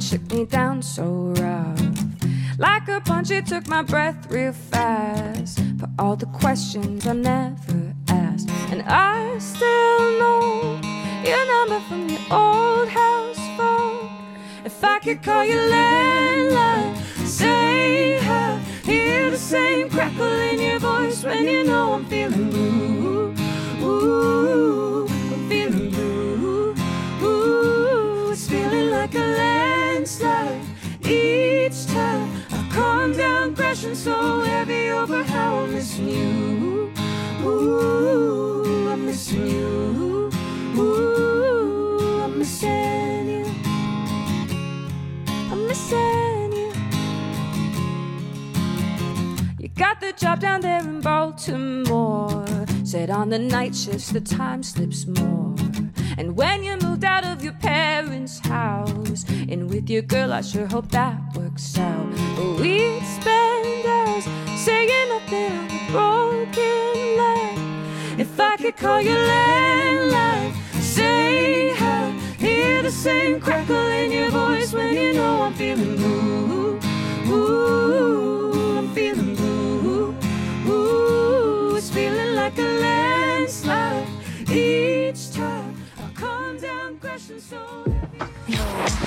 shook me down so rough. Like a punch, it took my breath real fast. For all the questions I never asked. And I still know your number from your old house phone. If I could call your landline, say hi, hear the same crackle in your voice when you know I'm feeling blue. Ooh, I'm feeling blue. Ooh, it's feeling like a landslide each time I calm down, crashing so heavy over how I'm missing you. Ooh, I'm missing you. Ooh, I'm missing you. I'm missing you. You got the job down there in Baltimore. Said on the night shifts the time slips more. And when you moved out of your parents' house, and with your girl, I sure hope that works out. But we'd spend hours saying nothing on a broken line. If I could call your landline, say hi, hear the same crackle in your voice when you know I'm feeling blue. Ooh, I'm feeling blue. Ooh, it's feeling like a landslide each time I calm down, crashing so heavy.